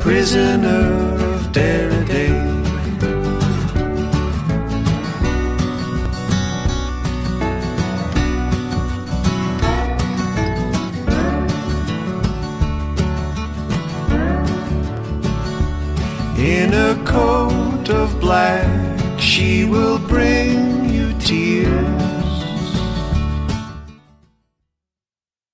prisoner of Daraday. In a coat of black, she will bring you tears.